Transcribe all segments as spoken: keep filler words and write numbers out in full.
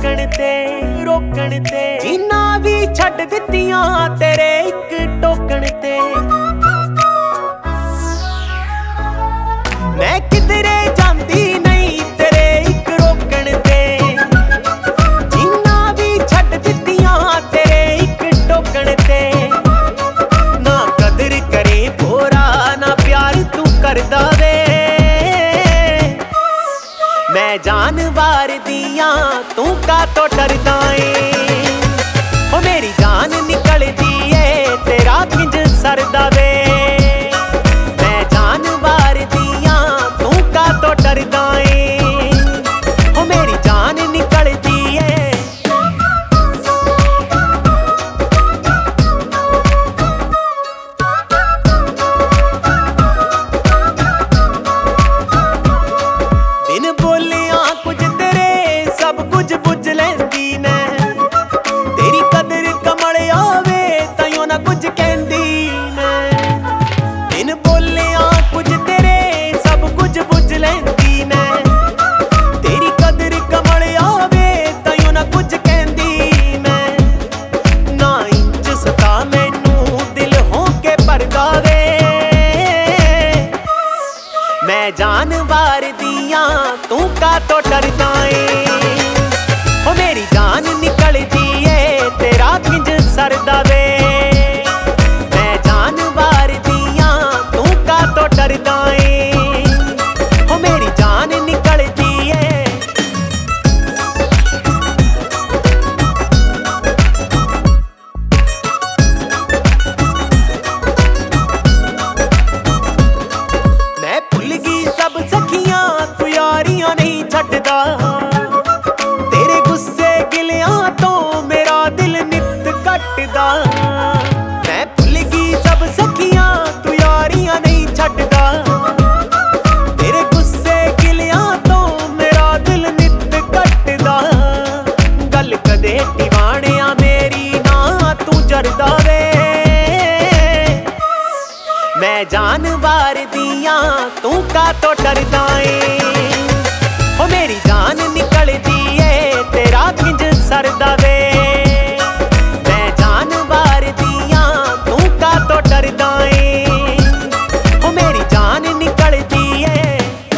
रोकण ते रोकण ते जिन्ना भी छड्ड दित्तियां तेरे इक टोकण ते। मैं किधरे जांदी नहीं तेरे इक रोकण ते जिन्ना भी छड्ड दित्तियां तेरे इक टोकण ते। ना कदर करे भोरा ना प्यार तू करदा वे। मैं जानवर दियां तू का तो डरदा ए। ओ मेरी जान निकलदी ए तेरा किंज सरदा वे। मैं जानवर दियां तू का तो डरदा ए। ओ मेरी जान निकलदी ए। बिन बोलिया कुछ तेरे सब कुछ बुझ लैंदी ने। तेरी कदर कमल आवे ताइयों ना कुछ कहंदी ने। बिन बोलिया कुछ तेरे सब कुछ बुझ लैंदी ने। तेरी कदर कमल आवे ताइयों ना कुछ कहंदी ने। ना इंच सता मैनू दिल होके भरदा वे। मैं जानवर दियां तू का तो डरदा ए। ओ मेरी जान निकलदी ए तेरा किंज सरदा वे। मैं जानवर दियां तू का तो डरदा ए। ओ मेरी जान निकलदी ए। मैं भुल गई सब सखियां तू यारियां नहीं छड्डदा। तेरे गुस्से गिलियां तो मेरा दिल नित कटदा। मैं भुल गई सब सखियां तू यारियां नहीं छड्डदा। तेरे गुस्से गिलियां तो मेरा दिल नित कटदा। गल कदे दीवानिया मेरी ना तू जरदा वे। मैं जानवर दियां तू का तो डरदा ए। ओ मेरी जान निकलदी ए तेरा किंज सरदा वे। मैं जानवर दियां तू का तो डरदा ए। ओ मेरी जान निकलदी ए।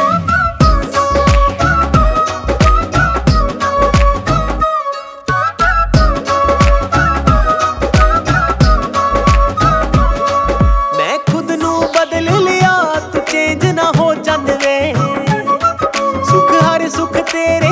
मैं खुद नू बदल लिया तू चेंज ना हो जान वे। सुख हर सुख तेरे